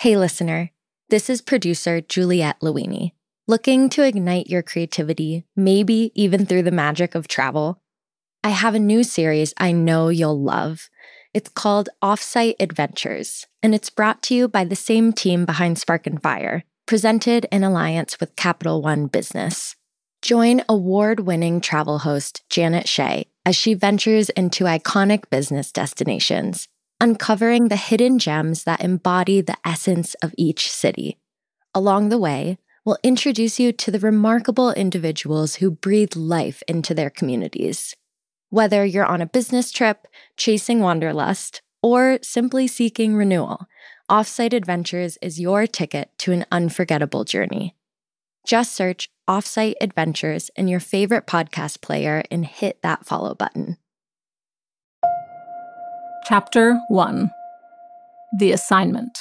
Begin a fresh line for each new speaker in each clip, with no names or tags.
Hey listener, this is producer Juliette Luini. Looking to ignite your creativity, maybe even through the magic of travel? I have a new series I know you'll love. It's called Offsite Adventures, and it's brought to you by the same team behind Spark and Fire, presented in alliance with Capital One Business. Join award-winning travel host Janet Shea as she ventures into iconic business destinations, uncovering the hidden gems that embody the essence of each city. Along the way, we'll introduce you to the remarkable individuals who breathe life into their communities. Whether you're on a business trip, chasing wanderlust, or simply seeking renewal, Offsite Adventures is your ticket to an unforgettable journey. Just search Offsite Adventures in your favorite podcast player and hit that follow button.
Chapter 1: The Assignment.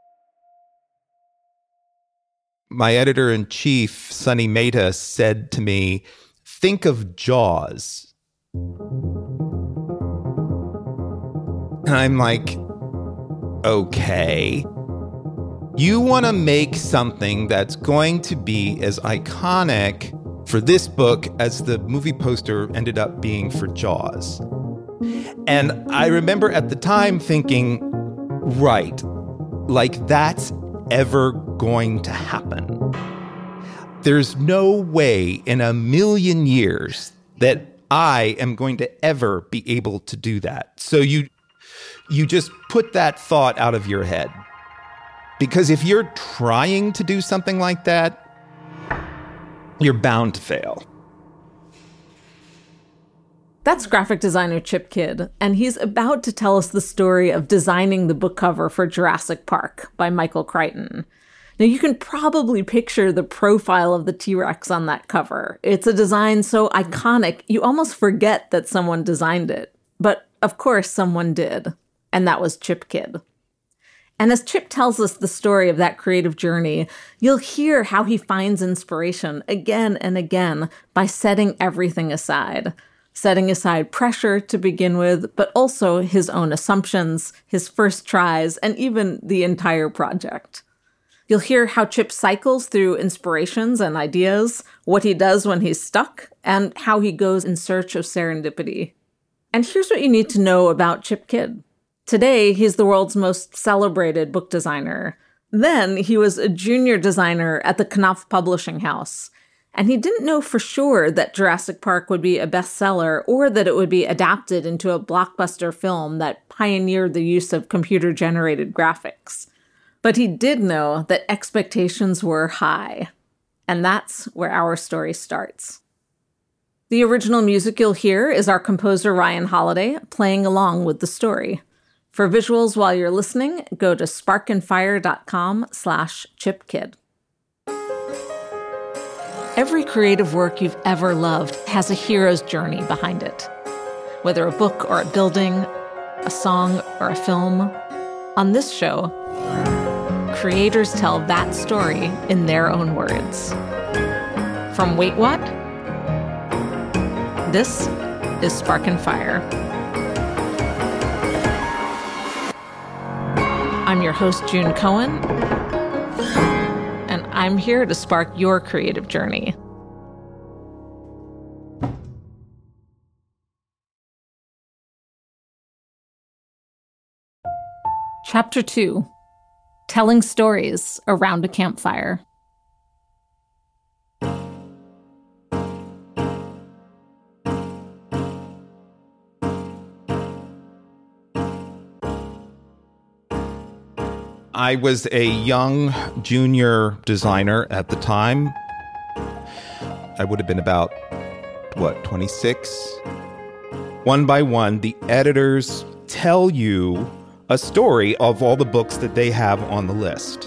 My editor-in-chief, Sunny Mehta, said to me, "Think of Jaws." And I'm like, okay. You want to make something that's going to be as iconic for this book as the movie poster ended up being for Jaws. And I remember at the time thinking, right, like that's ever going to happen. There's no way in a million years that I am going to ever be able to do that. So you just put that thought out of your head. Because if you're trying to do something like that, you're bound to fail.
That's graphic designer Chip Kidd, and he's about to tell us the story of designing the book cover for Jurassic Park by Michael Crichton. Now, you can probably picture the profile of the T-Rex on that cover. It's a design so iconic, you almost forget that someone designed it. But, of course, someone did, and that was Chip Kidd. And as Chip tells us the story of that creative journey, you'll hear how he finds inspiration again and again by setting everything aside. Setting aside pressure to begin with, but also his own assumptions, his first tries, and even the entire project. You'll hear how Chip cycles through inspirations and ideas, what he does when he's stuck, and how he goes in search of serendipity. And here's what you need to know about Chip Kidd. Today, he's the world's most celebrated book designer. Then, he was a junior designer at the Knopf Publishing House. And he didn't know for sure that Jurassic Park would be a bestseller or that it would be adapted into a blockbuster film that pioneered the use of computer-generated graphics. But he did know that expectations were high. And that's where our story starts. The original music you'll hear is our composer Ryan Holiday playing along with the story. For visuals while you're listening, go to sparkandfire.com/ChipKidd. Every creative work you've ever loved has a hero's journey behind it. Whether a book or a building, a song or a film, on this show, creators tell that story in their own words. From Wait What? This is Spark and Fire. I'm your host, June Cohen, and I'm here to spark your creative journey. Chapter 2: Telling Stories Around a Campfire.
I was a young junior designer at the time. I would have been about, 26? One by one, the editors tell you a story of all the books that they have on the list.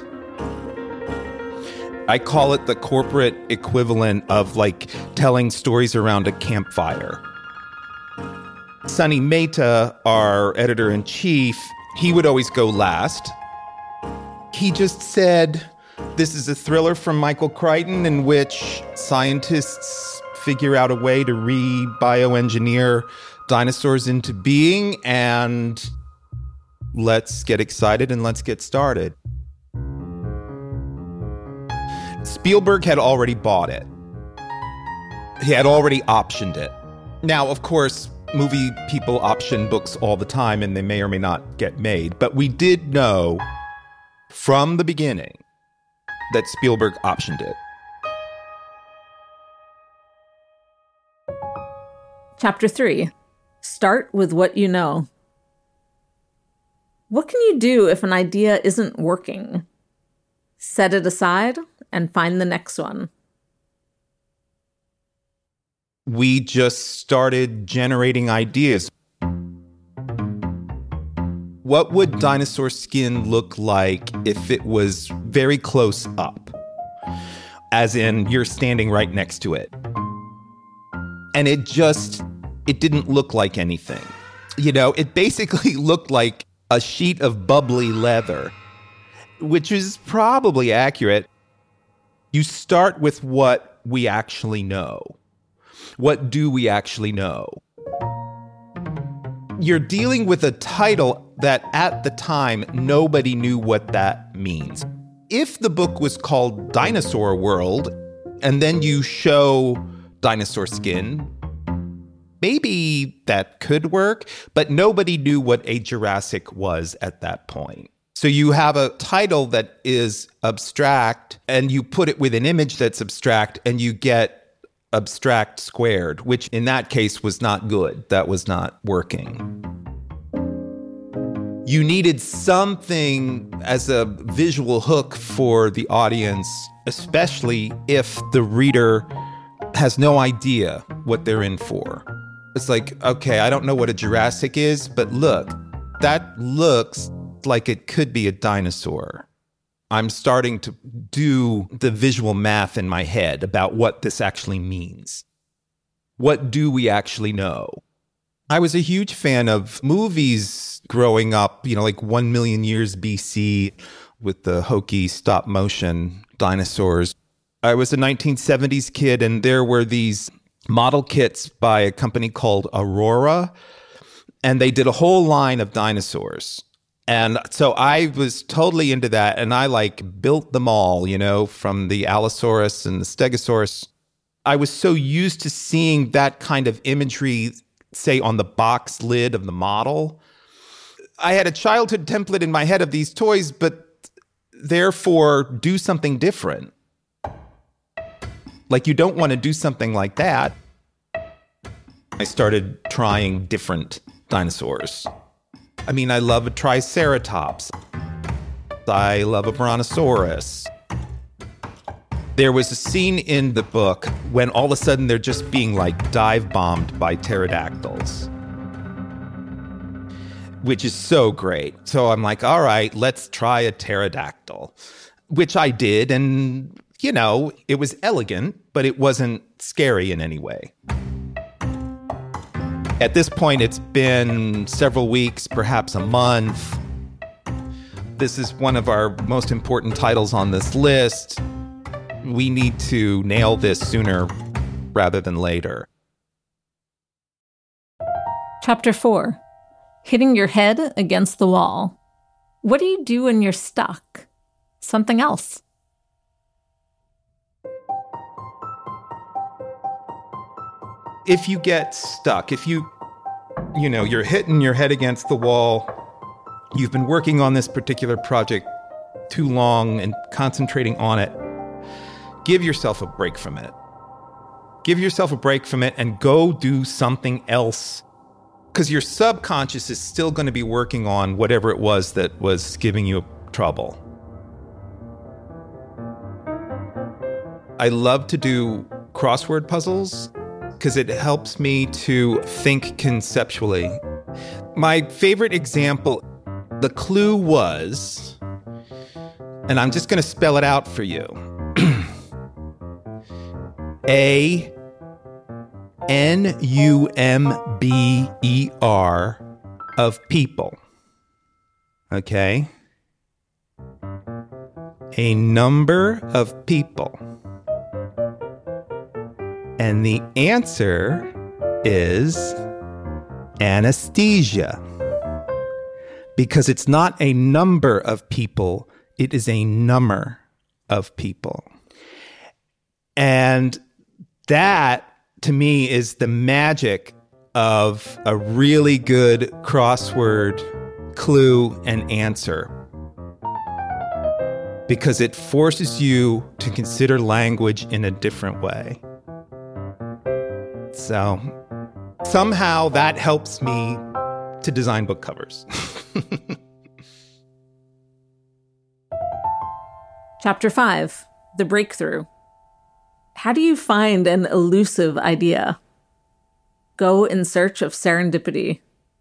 I call it the corporate equivalent of telling stories around a campfire. Sunny Mehta, our editor-in-chief, he would always go last. He just said, this is a thriller from Michael Crichton in which scientists figure out a way to re-bioengineer dinosaurs into being, and let's get excited and let's get started. Spielberg had already bought it. He had already optioned it. Now, of course, movie people option books all the time, and they may or may not get made. But we did know from the beginning that Spielberg optioned it.
Chapter 3. Start with what you know. What can you do if an idea isn't working? Set it aside and find the next one.
We just started generating ideas. What would dinosaur skin look like if it was very close up? As in, you're standing right next to it. And it didn't look like anything. You know, it basically looked like a sheet of bubbly leather, which is probably accurate. You start with what we actually know. What do we actually know? You're dealing with a title that at the time, nobody knew what that means. If the book was called Dinosaur World, and then you show dinosaur skin, maybe that could work, but nobody knew what a Jurassic was at that point. So you have a title that is abstract, and you put it with an image that's abstract, and you get abstract squared, which in that case was not good. That was not working. You needed something as a visual hook for the audience, especially if the reader has no idea what they're in for. It's like, okay, I don't know what a Jurassic is, but look, that looks like it could be a dinosaur. I'm starting to do the visual math in my head about what this actually means. What do we actually know? I was a huge fan of movies growing up, like 1 million years BC with the hokey stop motion dinosaurs. I was a 1970s kid, and there were these model kits by a company called Aurora, and they did a whole line of dinosaurs. And so I was totally into that, and I built them all, from the Allosaurus and the Stegosaurus. I was so used to seeing that kind of imagery, say, on the box lid of the model. I had a childhood template in my head of these toys, but therefore do something different. You don't want to do something like that. I started trying different dinosaurs. I mean, I love a Triceratops. I love a Brontosaurus. There was a scene in the book when all of a sudden they're just being dive bombed by pterodactyls, which is so great. So I'm like, all right, let's try a pterodactyl, which I did. And, it was elegant, but it wasn't scary in any way. At this point, it's been several weeks, perhaps a month. This is one of our most important titles on this list. We need to nail this sooner rather than later.
Chapter 4. Hitting your head against the wall. What do you do when you're stuck? Something else.
If you get stuck, if you're hitting your head against the wall, you've been working on this particular project too long and concentrating on it, give yourself a break from it. Give yourself a break from it and go do something else, because your subconscious is still going to be working on whatever it was that was giving you trouble. I love to do crossword puzzles, because it helps me to think conceptually. My favorite example, the clue was, and I'm just going to spell it out for you, A-N-U-M-B-E-R of people. Okay? A number of people. And the answer is anesthesia. Because it's not a number of people, it is a number of people. And that, to me, is the magic of a really good crossword clue and answer. Because it forces you to consider language in a different way. So somehow that helps me to design book covers.
Chapter 5, The Breakthrough. How do you find an elusive idea? Go in search of serendipity.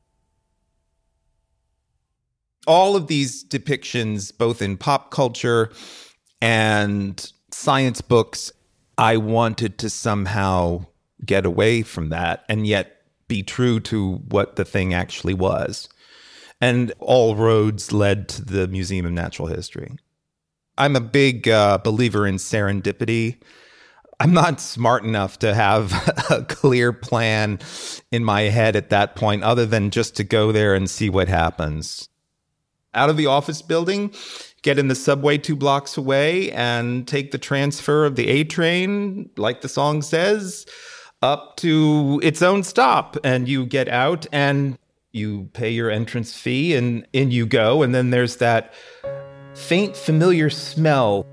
All of these depictions, both in pop culture and science books, I wanted to somehow get away from that and yet be true to what the thing actually was. And all roads led to the Museum of Natural History. I'm a big believer in serendipity. I'm not smart enough to have a clear plan in my head at that point, other than just to go there and see what happens. Out of the office building, get in the subway 2 blocks away and take the transfer of the A train, like the song says, up to its own stop. And you get out and you pay your entrance fee and in you go. And then there's that faint, familiar smell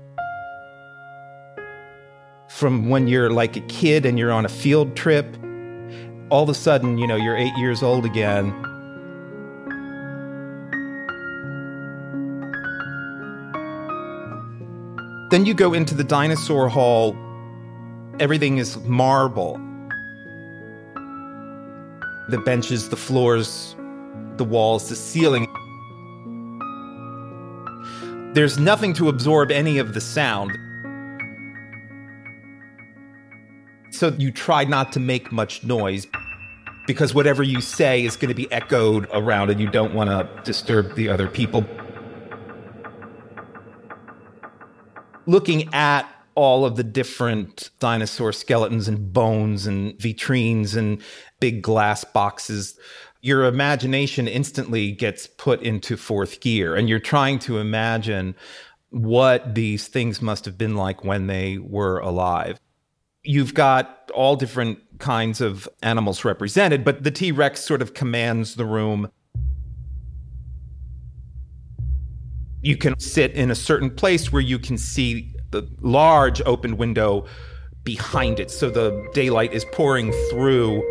from when you're like a kid and you're on a field trip. All of a sudden, you're 8 years old again. Then you go into the dinosaur hall. Everything is marble. The benches, the floors, the walls, the ceiling. There's nothing to absorb any of the sound. So you try not to make much noise because whatever you say is going to be echoed around and you don't want to disturb the other people. Looking at all of the different dinosaur skeletons and bones and vitrines and big glass boxes, your imagination instantly gets put into 4th gear, and you're trying to imagine what these things must have been like when they were alive. You've got all different kinds of animals represented, but the T-Rex sort of commands the room. You can sit in a certain place where you can see the large open window behind it, so the daylight is pouring through.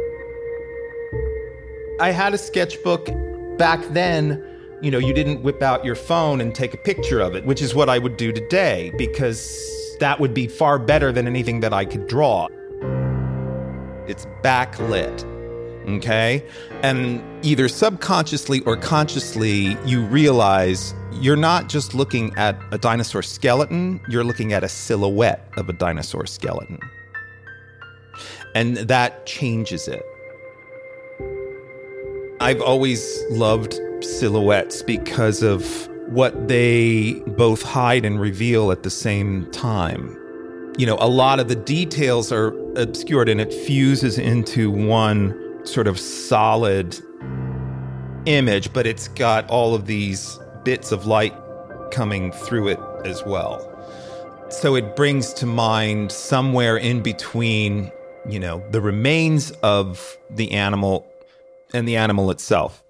I had a sketchbook back then. You didn't whip out your phone and take a picture of it, which is what I would do today, because that would be far better than anything that I could draw. It's backlit, okay? And either subconsciously or consciously, you realize you're not just looking at a dinosaur skeleton, you're looking at a silhouette of a dinosaur skeleton. And that changes it. I've always loved silhouettes because of what they both hide and reveal at the same time. A lot of the details are obscured and it fuses into one sort of solid image, but it's got all of these bits of light coming through it as well. So it brings to mind somewhere in between, the remains of the animal and the animal itself.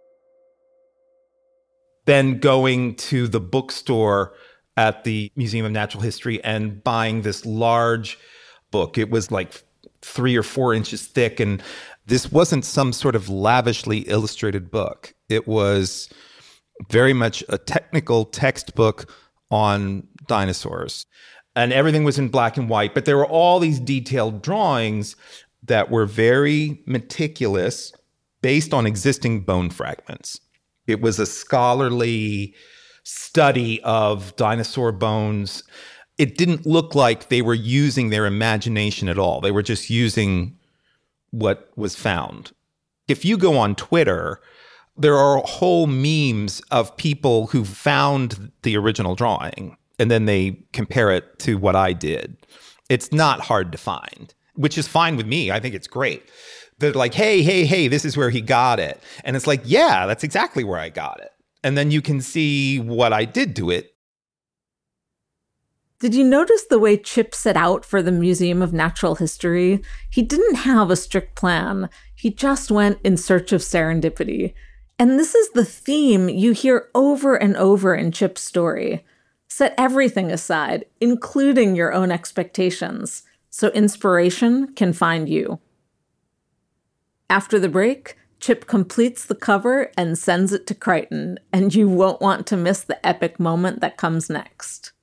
Then going to the bookstore at the Museum of Natural History and buying this large book. It was like 3 or 4 inches thick, and this wasn't some sort of lavishly illustrated book. It was very much a technical textbook on dinosaurs. And everything was in black and white, but there were all these detailed drawings that were very meticulous, based on existing bone fragments. It was a scholarly study of dinosaur bones. It didn't look like they were using their imagination at all. They were just using what was found. If you go on Twitter, there are whole memes of people who found the original drawing and then they compare it to what I did. It's not hard to find, which is fine with me. I think it's great. They're like, hey, this is where he got it. And it's like, yeah, that's exactly where I got it. And then you can see what I did to it.
Did you notice the way Chip set out for the Museum of Natural History? He didn't have a strict plan. He just went in search of serendipity. And this is the theme you hear over and over in Chip's story. Set everything aside, including your own expectations, so inspiration can find you. After the break, Chip completes the cover and sends it to Crichton, and you won't want to miss the epic moment that comes next.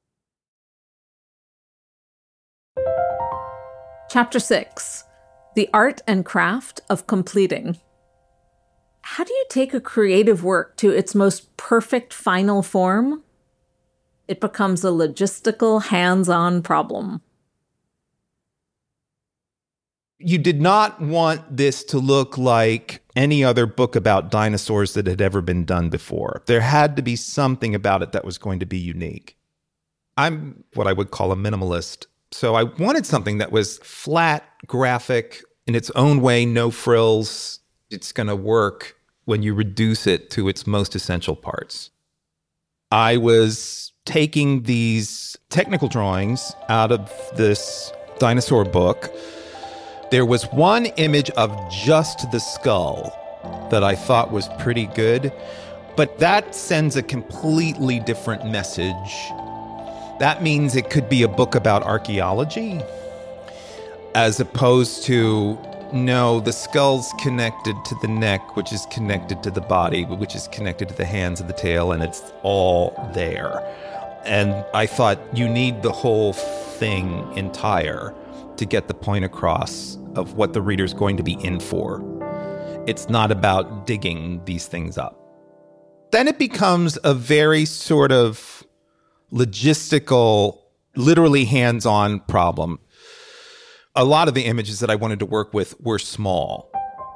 Chapter 6. The Art and Craft of Completing. How do you take a creative work to its most perfect final form? It becomes a logistical, hands-on problem.
You did not want this to look like any other book about dinosaurs that had ever been done before. There had to be something about it that was going to be unique. I'm what I would call a minimalist. So I wanted something that was flat, graphic, in its own way, no frills. It's going to work when you reduce it to its most essential parts. I was taking these technical drawings out of this dinosaur book. There was one image of just the skull that I thought was pretty good, but that sends a completely different message. That means it could be a book about archaeology, as opposed to, no, the skull's connected to the neck, which is connected to the body, which is connected to the hands and the tail, and it's all there. And I thought you need the whole thing entire to get the point across of what the reader's going to be in for. It's not about digging these things up. Then it becomes a very sort of logistical, literally hands-on problem. A lot of the images that I wanted to work with were small.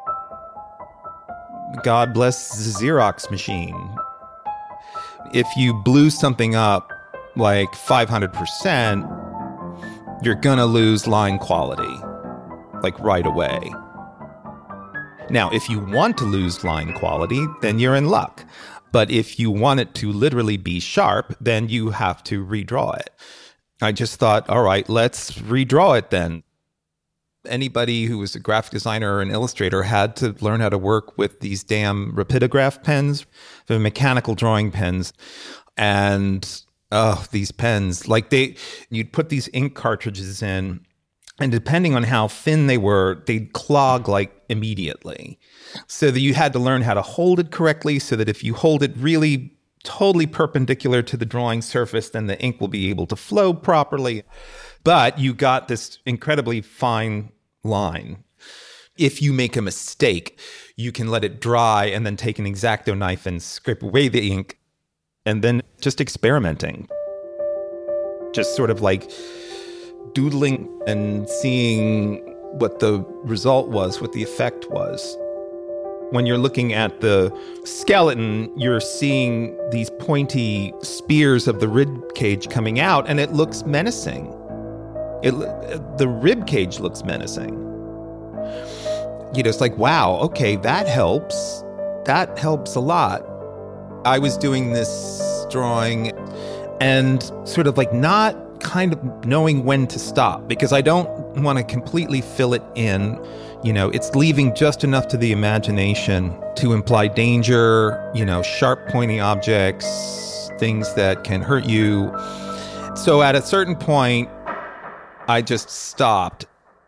God bless the Xerox machine. If you blew something up like 500%, you're gonna lose line quality, like right away. Now, if you want to lose line quality, then you're in luck. But if you want it to literally be sharp, then you have to redraw it. I just thought, all right, let's redraw it then. Anybody who was a graphic designer or an illustrator had to learn how to work with these damn rapidograph pens, the mechanical drawing pens. And these pens, like you'd put these ink cartridges in, and depending on how thin they were, they'd clog like immediately. So that you had to learn how to hold it correctly so that if you hold it really totally perpendicular to the drawing surface, then the ink will be able to flow properly. But you got this incredibly fine line. If you make a mistake, you can let it dry and then take an X-Acto knife and scrape away the ink, and then just experimenting. Just sort of like doodling and seeing what the result was, what the effect was. When you're looking at the skeleton, you're seeing these pointy spears of the rib cage coming out, and it looks menacing. The rib cage looks menacing. You know, it's like, wow, okay, that helps. That helps a lot. I was doing this drawing and sort of like not kind of knowing when to stop, because I don't want to completely fill it in. You know, it's leaving just enough to the imagination to imply danger, you know, sharp, pointy objects, things that can hurt you. So at a certain point, I just stopped.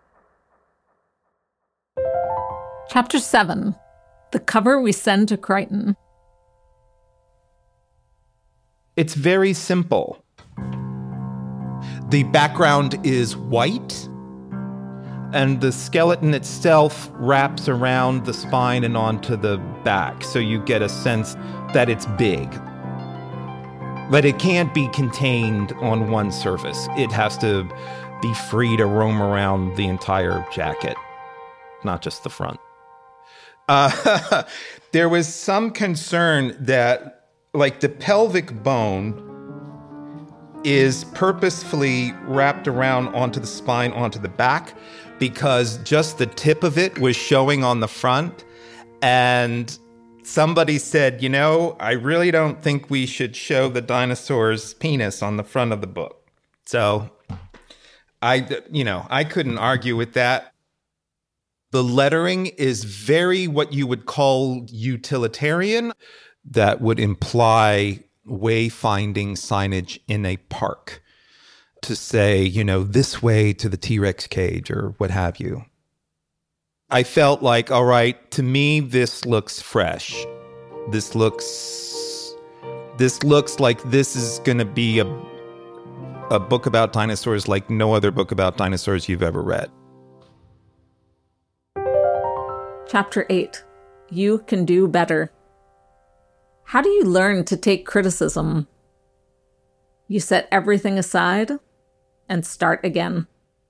Chapter 7. The cover we send to Crichton.
It's very simple. The background is white, and the skeleton itself wraps around the spine and onto the back, so you get a sense that it's big. But it can't be contained on one surface. It has to be free to roam around the entire jacket, not just the front. There was some concern that, like, the pelvic bone is purposefully wrapped around onto the spine, onto the back, because just the tip of it was showing on the front. And somebody said, you know, I really don't think we should show the dinosaur's penis on the front of the book. So I couldn't argue with that. The lettering is very what you would call utilitarian. That would imply wayfinding signage in a park to say, this way to the T-Rex cage or what have you. I felt like, all right, to me, this looks fresh. This looks like this is going to be a book about dinosaurs like no other book about dinosaurs you've ever read.
Chapter 8. You can do better. How do you learn to take criticism? You set everything aside and start again.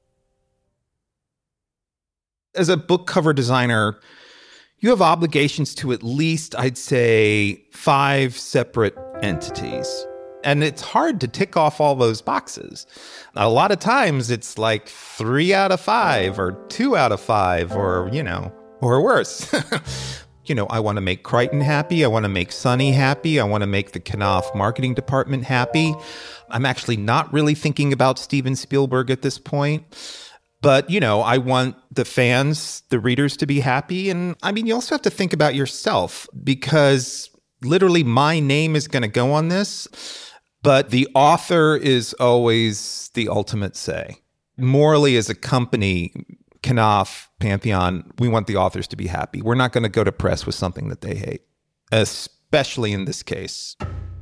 As a book cover designer, you have obligations to at least, I'd say, 5 separate entities. And it's hard to tick off all those boxes. A lot of times it's like 3 out of 5 or 2 out of 5 or worse. I want to make Crichton happy. I want to make Sonny happy. I want to make the Knopf marketing department happy. I'm actually not really thinking about Steven Spielberg at this point. But, I want the fans, the readers to be happy. And you also have to think about yourself because literally my name is going to go on this. But the author is always the ultimate say. Morally, as a company, Knopf, Pantheon, we want the authors to be happy. We're not going to go to press with something that they hate, especially in this case.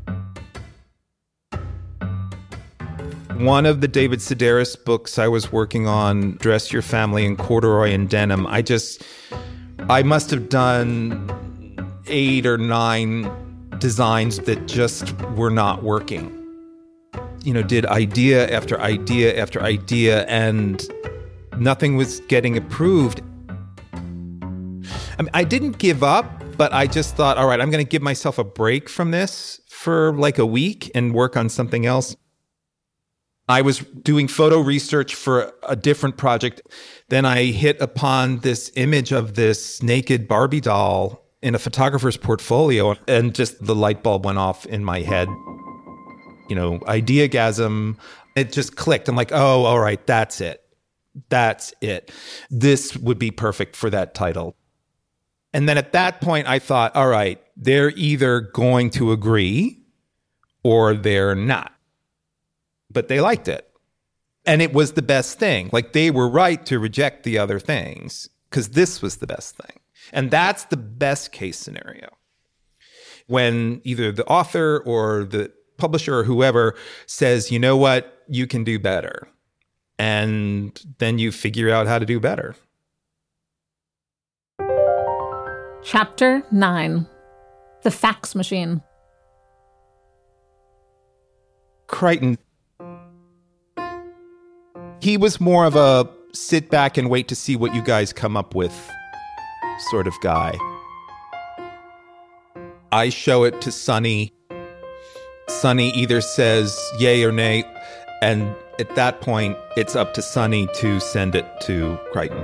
One of the David Sedaris books I was working on, Dress Your Family in Corduroy and Denim, I must have done 8 or 9 designs that just were not working. Did idea after idea after idea, and nothing was getting approved. I didn't give up, but I just thought, all right, I'm going to give myself a break from this for like a week and work on something else. I was doing photo research for a different project. Then I hit upon this image of this naked Barbie doll in a photographer's portfolio, and just the light bulb went off in my head. Ideagasm. It just clicked. I'm like, oh, all right, that's it. That's it. This would be perfect for that title. And then at that point, I thought, all right, they're either going to agree or they're not. But they liked it. And it was the best thing. Like, they were right to reject the other things because this was the best thing. And that's the best case scenario. When either the author or the publisher or whoever says, you know what, you can do better. And then you figure out how to do better.
Chapter 9. The Fax Machine.
Crichton, he was more of a sit back and wait to see what you guys come up with sort of guy. I show it to Sonny. Sonny either says yay or nay, and at that point, it's up to Sonny to send it to Crichton.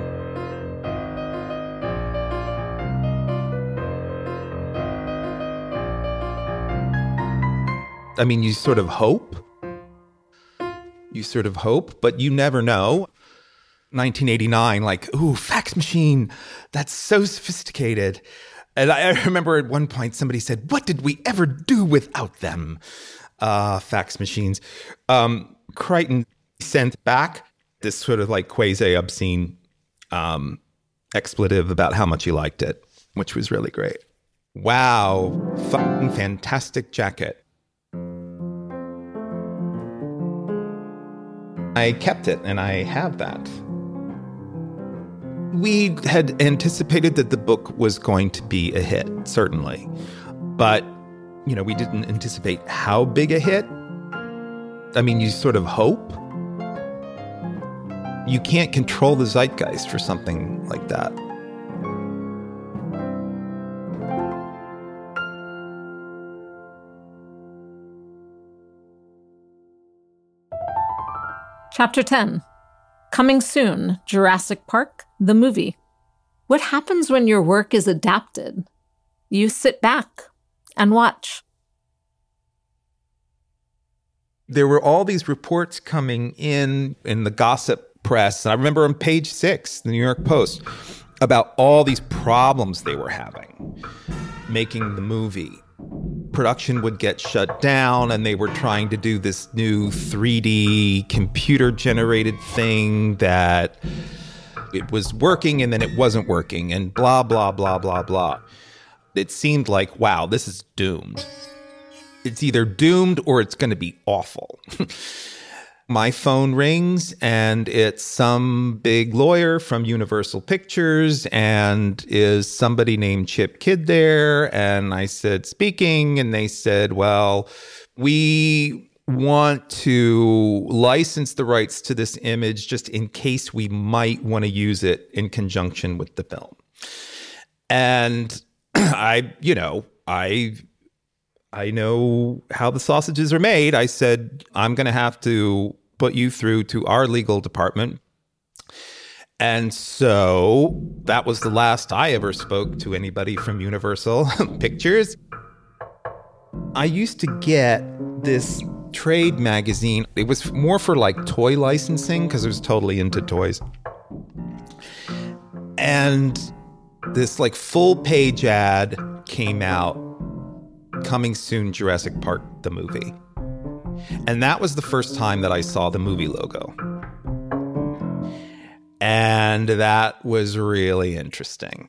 You sort of hope. But you never know. 1989, ooh, fax machine, that's so sophisticated. And I remember at one point somebody said, what did we ever do without them? Fax machines. Crichton sent back this sort of quasi-obscene expletive about how much he liked it, which was really great. Wow, fucking fantastic jacket. I kept it, and I have that. We had anticipated that the book was going to be a hit, certainly. But, we didn't anticipate how big a hit. You sort of hope. You can't control the zeitgeist for something like that.
Chapter 10. Coming soon, Jurassic Park, the movie. What happens when your work is adapted? You sit back and watch.
there were all these reports coming in the gossip press. And I remember on page 6, the New York Post, about all these problems they were having making the movie. Production would get shut down, and they were trying to do this new 3D computer-generated thing that it was working and then it wasn't working, and blah, blah, blah, blah, blah. It seemed like, wow, this is doomed. It's either doomed or it's going to be awful. My phone rings, and it's some big lawyer from Universal Pictures, and is somebody named Chip Kidd there? And I said, speaking, and they said, well, we want to license the rights to this image just in case we might want to use it in conjunction with the film. And I know how the sausages are made. I said, I'm going to have to put you through to our legal department. And so that was the last I ever spoke to anybody from Universal Pictures. I used to get this trade magazine. It was more for like toy licensing because I was totally into toys. And this like full page ad came out, coming soon, Jurassic Park, the movie. And that was the first time that I saw the movie logo. And that was really interesting.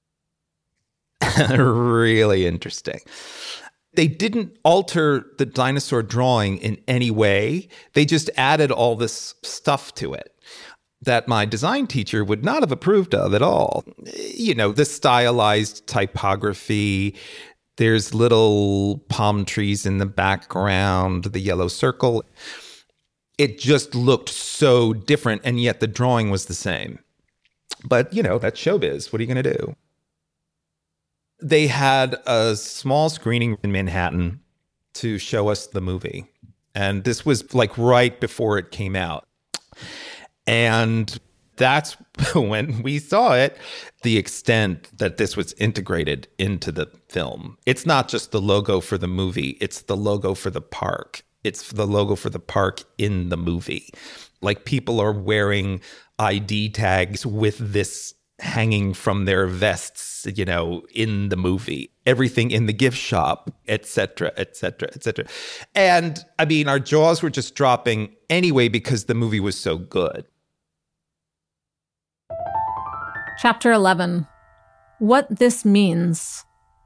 Really interesting. They didn't alter the dinosaur drawing in any way. They just added all this stuff to it that my design teacher would not have approved of at all. You know, the stylized typography. There's little palm trees in the background, the yellow circle. It just looked so different, and yet the drawing was the same. But, you know, that's showbiz. What are you going to do? They had a small screening in Manhattan to show us the movie. And this was like right before it came out. And that's when we saw it, the extent that this was integrated into the film. It's not just the logo for the movie, it's the logo for the park. It's the logo for the park in the movie. Like, people are wearing ID tags with this hanging from their vests, you know, in the movie. Everything in the gift shop, et cetera, et cetera, et cetera. And I mean, our jaws were just dropping anyway because the movie was so good.
Chapter 11. What this means.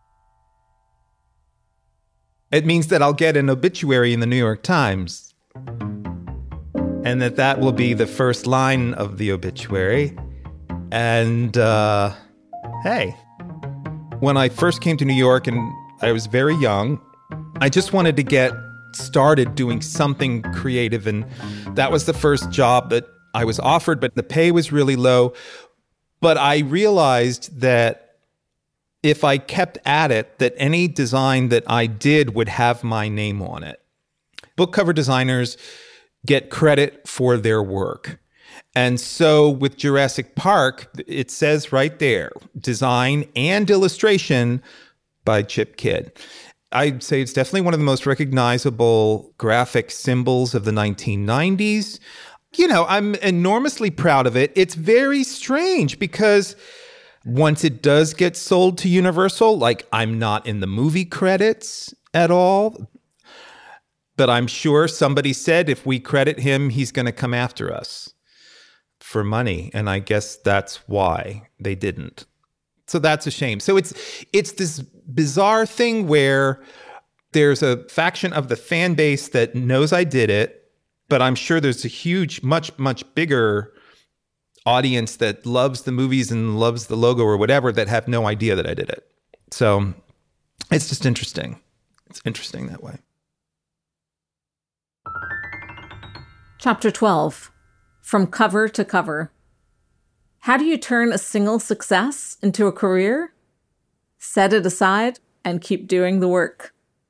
It means that I'll get an obituary in the New York Times. And that will be the first line of the obituary. And, hey, when I first came to New York and I was very young, I just wanted to get started doing something creative. And that was the first job that I was offered, but the pay was really low. But I realized that if I kept at it, that any design that I did would have my name on it. Book cover designers get credit for their work. And so with Jurassic Park, it says right there, design and illustration by Chip Kidd. I'd say it's definitely one of the most recognizable graphic symbols of the 1990s. You know, I'm enormously proud of it. It's very strange because once it does get sold to Universal, like, I'm not in the movie credits at all. But I'm sure somebody said if we credit him, he's going to come after us for money. And I guess that's why they didn't. So that's a shame. So it's this bizarre thing where there's a faction of the fan base that knows I did it. But I'm sure there's a huge, much, much bigger audience that loves the movies and loves the logo or whatever that have no idea that I did it. So it's just interesting. It's interesting that way.
Chapter 12. From cover to cover. How do you turn a single success into a career? Set it aside and keep doing the work.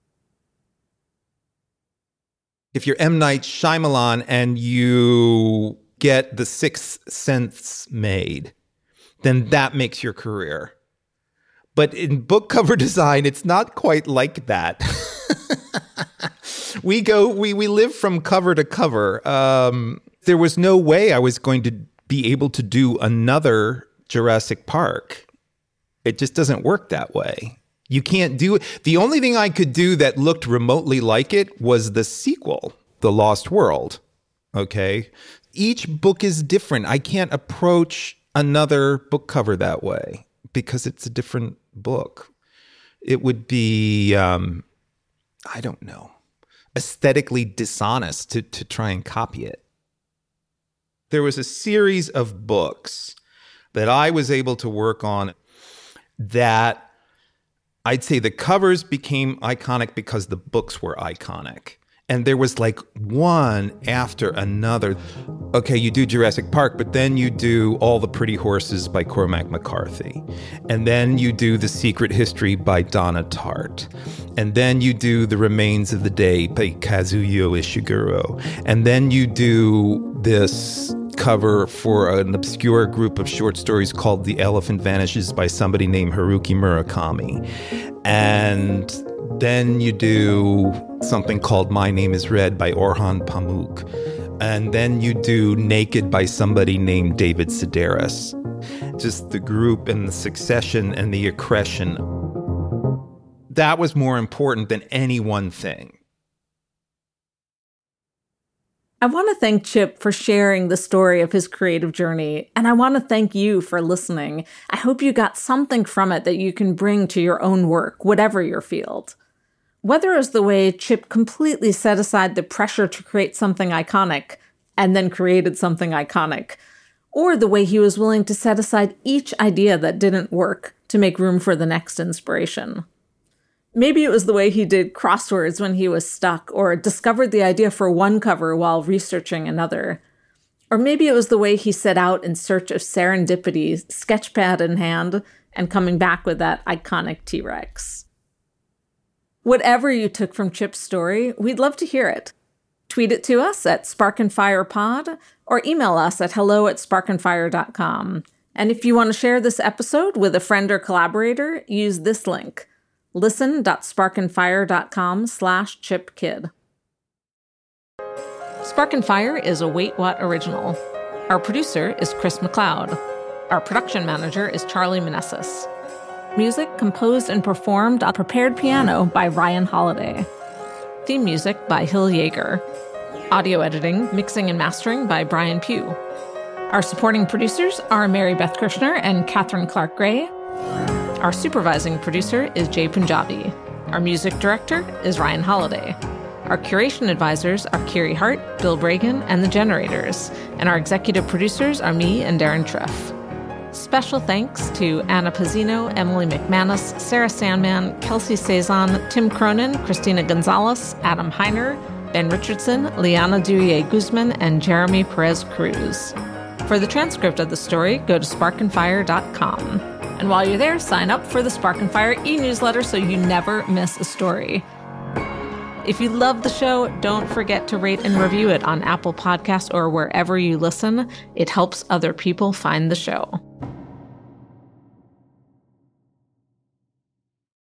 If you're M. Night Shyamalan and you get The Sixth Sense made, then that makes your career. But in book cover design, it's not quite like that. we live from cover to cover. There was no way I was going to be able to do another Jurassic Park. It just doesn't work that way. You can't do it. The only thing I could do that looked remotely like it was the sequel, The Lost World. Okay? Each book is different. I can't approach another book cover that way because it's a different book. It would be, I don't know, aesthetically dishonest to try and copy it. There was a series of books that I was able to work on that I'd say the covers became iconic because the books were iconic. And there was like one after another. Okay, you do Jurassic Park, but then you do All the Pretty Horses by Cormac McCarthy. And then you do The Secret History by Donna Tartt. And then you do The Remains of the Day by Kazuyo Ishiguro. And then you do this cover for an obscure group of short stories called The Elephant Vanishes by somebody named Haruki Murakami. And then you do something called My Name is Red by Orhan Pamuk. And then you do Naked by somebody named David Sedaris. Just the group and the succession and the accretion. That was more important than any one thing.
I want to thank Chip for sharing the story of his creative journey, and I want to thank you for listening. I hope you got something from it that you can bring to your own work, whatever your field. Whether it was the way Chip completely set aside the pressure to create something iconic and then created something iconic, or the way he was willing to set aside each idea that didn't work to make room for the next inspiration. Maybe it was the way he did crosswords when he was stuck, or discovered the idea for one cover while researching another. Or maybe it was the way he set out in search of serendipity, sketchpad in hand, and coming back with that iconic T-Rex. Whatever you took from Chip's story, we'd love to hear it. Tweet it to us at SparkandFirePod, or email us at hello@sparkandfire.com. And if you want to share this episode with a friend or collaborator, use this link, listen.sparkandfire.com/ChipKid. Spark and Fire is a Wait What original. Our producer is Chris McLeod. Our production manager is Charlie Manessis. Music composed and performed on prepared piano by Ryan Holiday. Theme music by Hill Yeager. Audio editing, mixing, and mastering by Brian Pugh. Our supporting producers are Mary Beth Kirshner and Catherine Clark Gray. Our supervising producer is Jay Punjabi. Our music director is Ryan Holiday. Our curation advisors are Kiri Hart, Bill Bragan, and The Generators. And our executive producers are me and Darren Triff. Special thanks to Anna Pizzino, Emily McManus, Sarah Sandman, Kelsey Cezanne, Tim Cronin, Christina Gonzalez, Adam Heiner, Ben Richardson, Liana Duye-Guzman, and Jeremy Perez-Cruz. For the transcript of the story, go to sparkandfire.com. And while you're there, sign up for the Spark and Fire e-newsletter so you never miss a story. If you love the show, don't forget to rate and review it on Apple Podcasts or wherever you listen. It helps other people find the show.